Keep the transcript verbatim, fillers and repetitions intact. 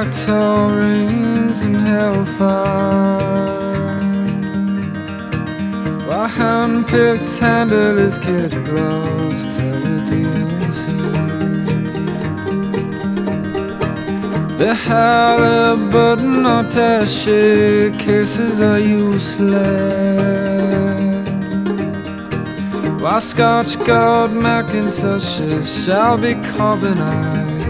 tall rings and hellfire, while hand-picked handlers kid gloves tell you D N C. The Halliburton attaché cases are useless, while Scotch Guard Macintoshes shall be carbonized.